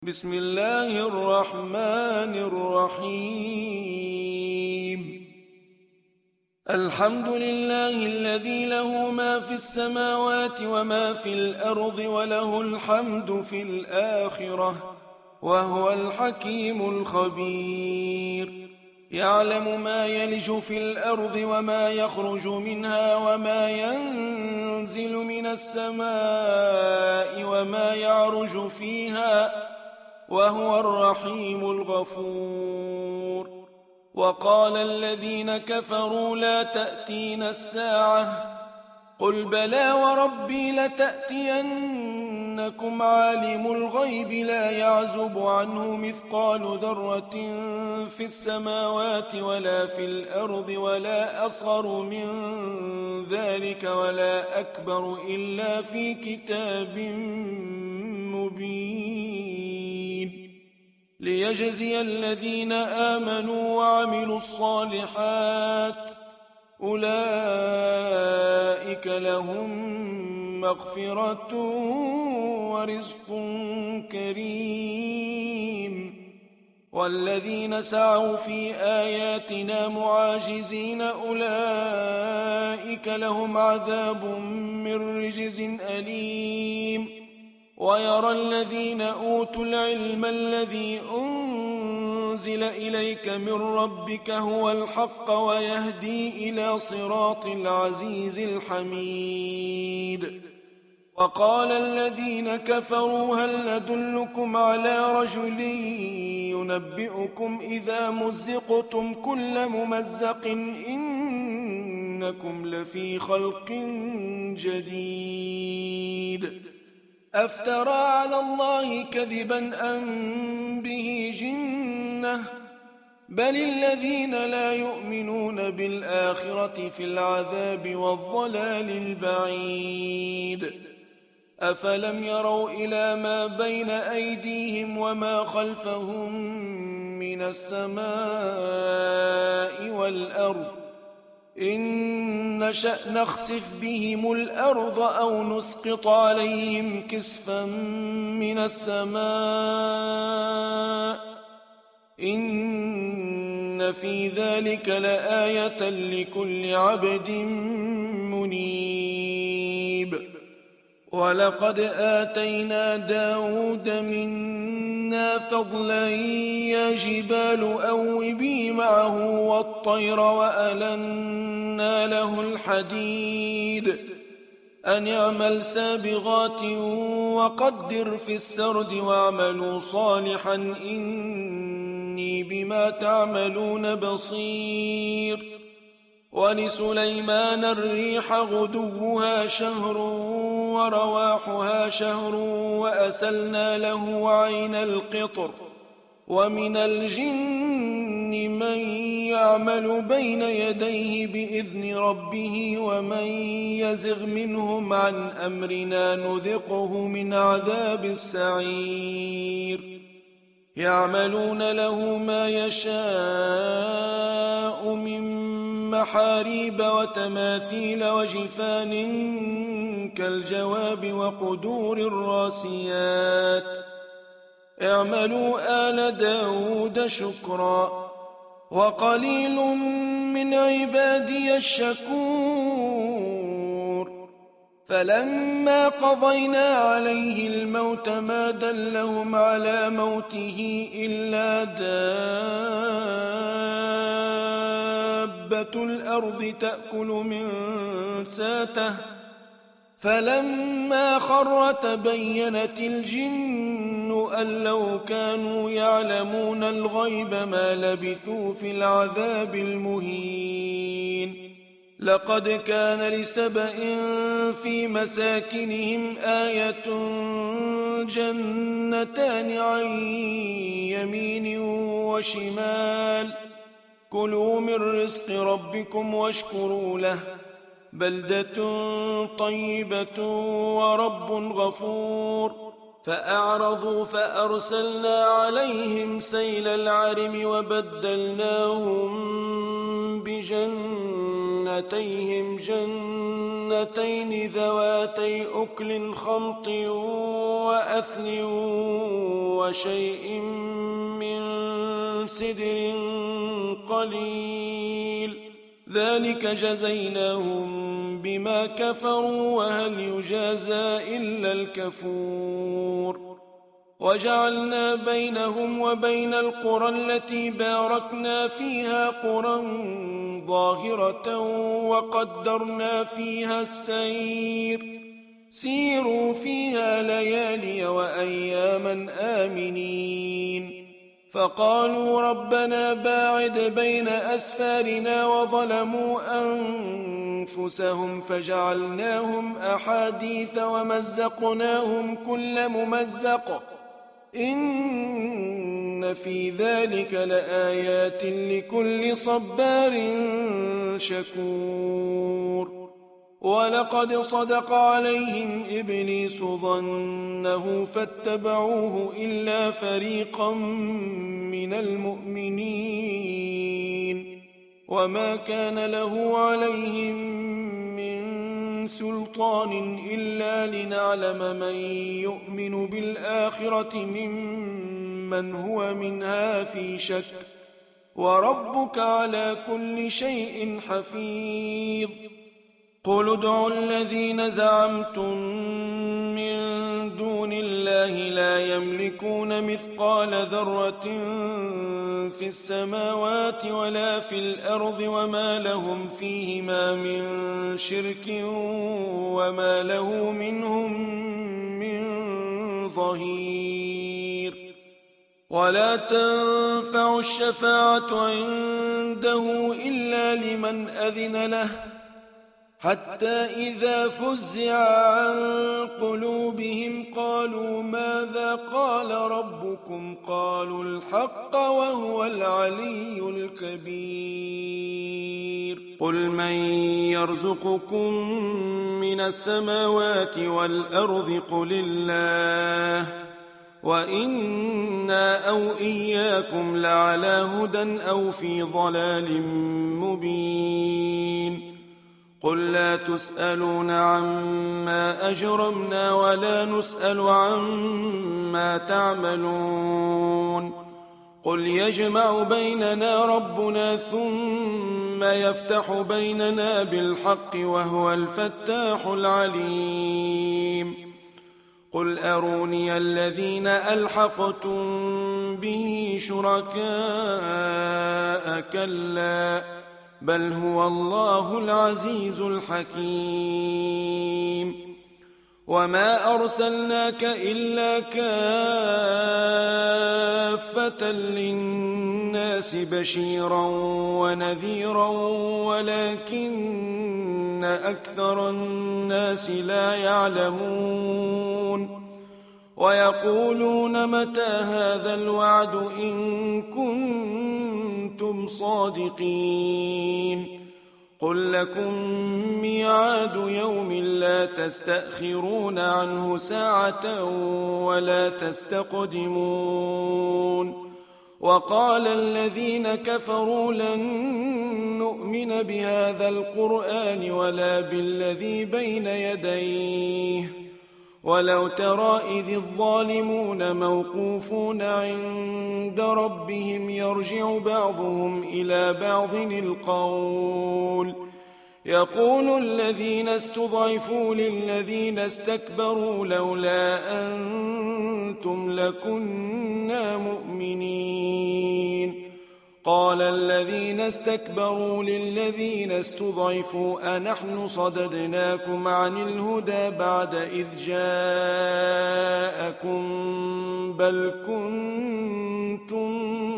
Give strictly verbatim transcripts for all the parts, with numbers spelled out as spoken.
بسم الله الرحمن الرحيم. الحمد لله الذي له ما في السماوات وما في الأرض وله الحمد في الآخرة وهو الحكيم الخبير. يعلم ما يلج في الأرض وما يخرج منها وما ينزل من السماء وما يعرج فيها وهو الرحيم الغفور. وقال الذين كفروا لا تأتينا الساعة قل بلى وربي لتأتينكم عالم الغيب لا يعزب عنه مثقال ذرة في السماوات ولا في الأرض ولا أصغر من ذلك ولا أكبر إلا في كتاب مبين، ليجزي الذين آمنوا وعملوا الصالحات أولئك لهم مغفرة ورزق كريم. والذين سعوا في آياتنا معاجزين أولئك لهم عذاب من رجز أليم. ويرى الذين أوتوا العلم الذي أنزل إليك من ربك هو الحق ويهدي إلى صراط العزيز الحميد. وقال الذين كفروا هل ندلكم على رجل ينبئكم إذا مزقتم كل ممزق إنكم لفي خلق جديد. أفترى على الله كذبا أم به جنة بل الذين لا يؤمنون بالآخرة في العذاب والضلال البعيد. أفلم يروا إلى ما بين أيديهم وما خلفهم من السماء والأرض إن نشأ نخسف بهم الأرض أو نسقط عليهم كسفا من السماء إن في ذلك لآية لكل عبد منيب. ولقد آتينا داود منا فضلا يا جبال أوبي معه والطير وألنا له الحديد أن اعمل سابغات وقدر في السرد واعملوا صالحا إني بما تعملون بصير. ولسليمان الريح غدوها شهر ورواحها شهر وأسلنا له عين القطر. ومن الجن من يعمل بين يديه بإذن ربه ومن يزغ منهم عن أمرنا نذقه من عذاب السعير. يعملون له ما يشاء من محاريب وتماثيل وجفان كالجواب وقدور الراسيات اعملوا آل داود شكرا وقليل من عبادي الشكور. فلما قضينا عليه الموت ما دلهم على موته إلا دابة الأرض تأكل من ساته فلما خر تبينت الجن أن لو كانوا يعلمون الغيب ما لبثوا في العذاب المهين. لقد كان لسبإ في مساكنهم آية جنتان عن يمين وشمال كلوا من رزق ربكم واشكروا له بلدة طيبة ورب غفور. فأعرضوا فأرسلنا عليهم سيل العرم وبدلناهم بجنة جنتيهم جنتين ذواتي أكل خمط وأثل وشيء من سدر قليل ذلك جزيناهم بما كفروا وهل يجازى إلا الكفور وجعلنا بينهم وبين القرى التي باركنا فيها قرى ظاهرة وقدرنا فيها السير سيروا فيها ليالي وأياما آمنين فقالوا ربنا باعد بين أسفارنا وظلموا أنفسهم فجعلناهم أحاديث ومزقناهم كل ممزق إن في ذلك لآيات لكل صبار شكور ولقد صدق عليهم إبليس ظنه فاتبعوه إلا فريقا من المؤمنين وما كان له عليهم من سلطان إلا لنعلم من يؤمن بالآخرة ممن هو منها في شك وربك على كل شيء حفيظ قل ادعوا الذين زعمتم من دون الله لا يملكون مثقال ذرة في السماوات ولا في الأرض وما لهم فيهما من شرك وما له منهم من ظهير ولا تنفع الشفاعة عنده إلا لمن أذن له حتى إذا فزع عن قلوبهم قالوا ماذا قال ربكم قالوا الحق وهو العلي الكبير قل من يرزقكم من السماوات والأرض قل الله وإنا أو إياكم لعلى هدى أو في ضلال مبين قل لا تسألون عما أجرمنا ولا نسأل عما تعملون قل يجمع بيننا ربنا ثم يفتح بيننا بالحق وهو الفتاح العليم قل أروني الذين ألحقتم به شركاء كلا بل هو الله العزيز الحكيم وما أرسلناك إلا كافة للناس بشيرا ونذيرا ولكن أكثر الناس لا يعلمون ويقولون متى هذا الوعد إن كنتم صادقين قل لكم ميعاد يوم لا تستأخرون عنه ساعة ولا تستقدمون وقال الذين كفروا لن نؤمن بهذا القرآن ولا بالذي بين يديه ولو ترى إذ الظالمون موقوفون عند ربهم يرجع بعضهم إلى بعض القول يقول الذين استضعفوا للذين استكبروا لولا أنتم لكنا مؤمنين قال الذين استكبروا للذين استضعفوا أنحن صددناكم عن الهدى بعد إذ جاءكم بل كنتم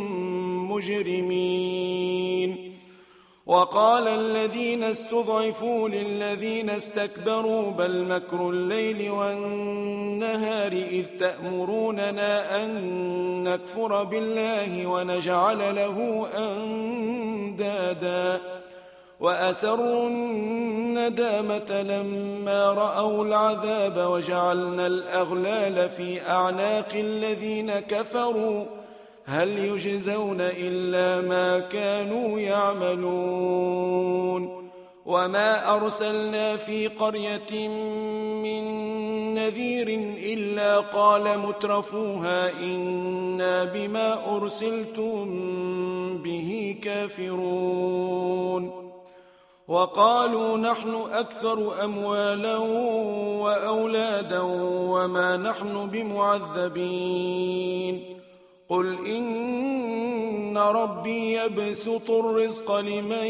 مجرمين وقال الذين استضعفوا للذين استكبروا بل مكر الليل والنهار إذ تأمروننا أن نكفر بالله ونجعل له أندادا وأسروا الندامة لما رأوا العذاب وجعلنا الأغلال في أعناق الذين كفروا هل يجزون إلا ما كانوا يعملون وما أرسلنا في قرية من نذير إلا قال مترفوها إنا بما أرسلتم به كافرون وقالوا نحن أكثر أموالا وأولادا وما نحن بمعذبين قل إن ربي يبسط الرزق لمن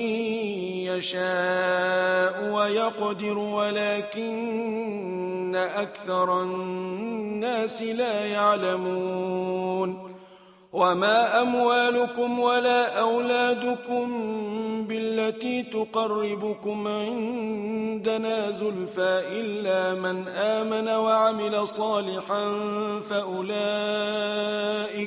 يشاء ويقدر ولكن أكثر الناس لا يعلمون وما أموالكم ولا أولادكم بالتي تقربكم عندنا زلفى إلا من آمن وعمل صالحا فأولئك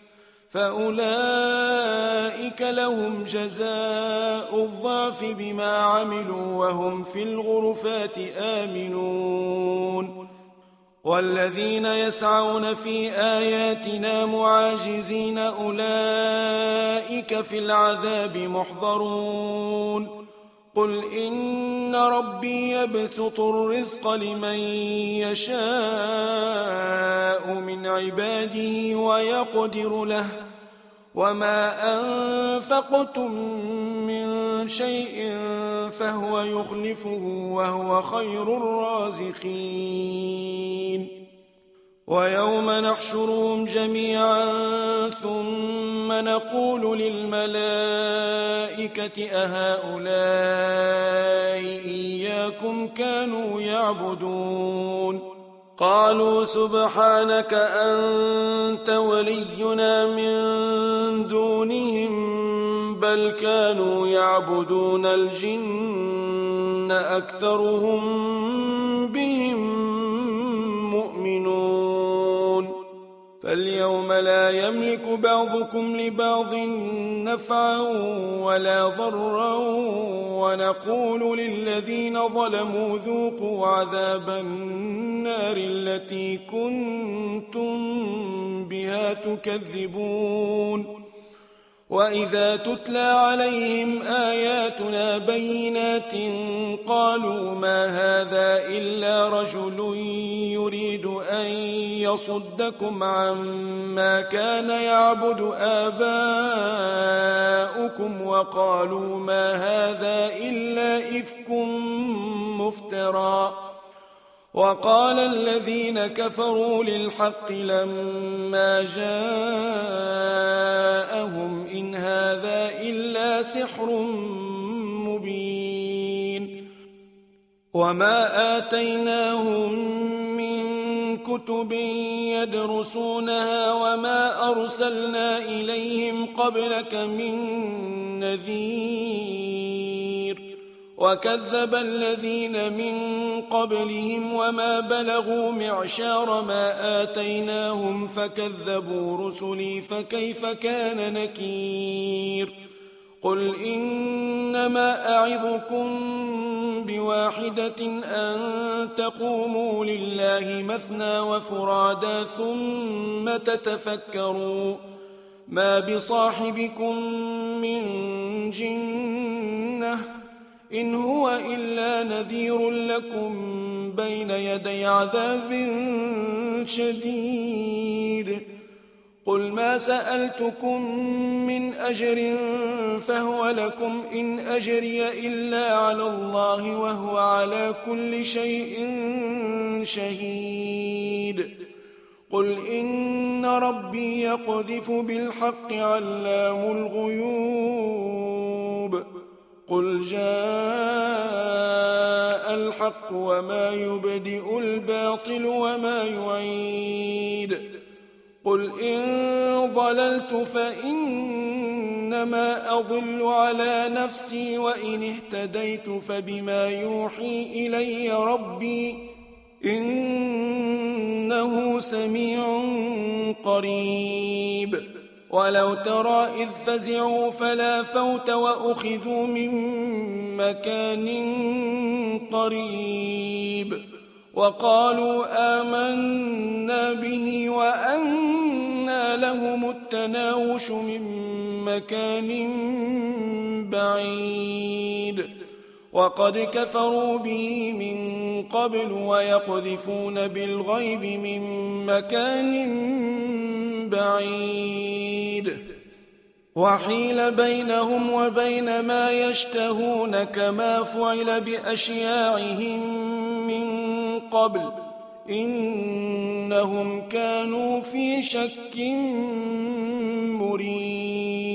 فأولئك لهم جزاء الضعف بما عملوا وهم في الغرفات آمنون والذين يسعون في آياتنا معاجزين أولئك في العذاب محضرون قل إن ربي يبسط الرزق لمن يشاء من عباده ويقدر له وما أنفقتم من شيء فهو يخلفه وهو خير الرازقين ويوم نحشرهم جميعا ثم نقول للملائكة أهؤلاء إياكم كانوا يعبدون قالوا سبحانك أنت ولينا من دونهم بل كانوا يعبدون الجن أكثرهم بهم مؤمنون فاليوم لا يملك بعضكم لبعض نفعا ولا ضرا ونقول للذين ظلموا ذوقوا عذاب النار التي كنتم بها تكذبون وإذا تتلى عليهم آياتنا بينات قالوا ما هذا إلا رجل يريد أن يصدكم عما كان يعبد آباؤكم وقالوا ما هذا إلا إفك مفترى وقال الذين كفروا للحق لما جاءهم إن هذا إلا سحر مبين وما آتيناهم من كتب يدرسونها وما أرسلنا إليهم قبلك من نذير وكذب الذين من قبلهم وما بلغوا معشار ما آتيناهم فكذبوا رسلي فكيف كان نكير قل إنما أعظكم بواحدة أن تقوموا لله مثنى وفرادا ثم تتفكروا ما بصاحبكم من جنة إن هو إلا نذير لكم بين يدي عذاب شديد قل ما سألتكم من أجر فهو لكم إن أجري إلا على الله وهو على كل شيء شهيد قل إن ربي يقذف بالحق علام الغيوب قل جاء الحق وما يبدئ الباطل وما يعيد قل إن ضللت فإنما أضل على نفسي وإن اهتديت فبما يوحي إلي ربي إنه سميع قريب ولو ترى إذ فزعوا فلا فوت وأخذوا من مكان قريب وقالوا آمنا به وأنى لهم التناوش من مكان بعيد وقد كفروا به من قبل ويقذفون بالغيب من مكان بعيد وحيل بينهم وبين ما يشتهون كما فعل بأشياعهم من قبل إنهم كانوا في شك مريب